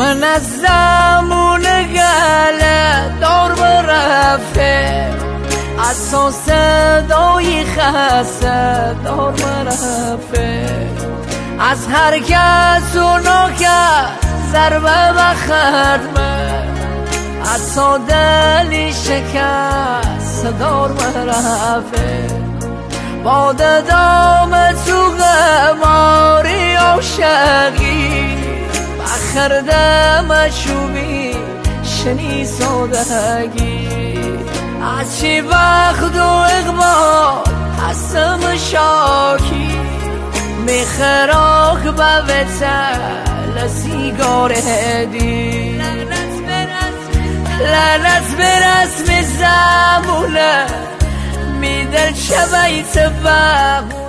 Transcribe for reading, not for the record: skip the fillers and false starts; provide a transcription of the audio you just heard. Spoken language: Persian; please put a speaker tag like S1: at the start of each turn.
S1: من از زمون گله دار برفته از صدای خسته دار برفته از هر کس و ناکس ضربه بخدمه از دلی شکست دار برفته باد دام تو غماری عاشقی بخرده مشوبی شنی سادگی از چی وقت و اقبال هستم شاکی میخراک به وطل سیگار هدی لعنت به رسم زمونه میدل شبه تبه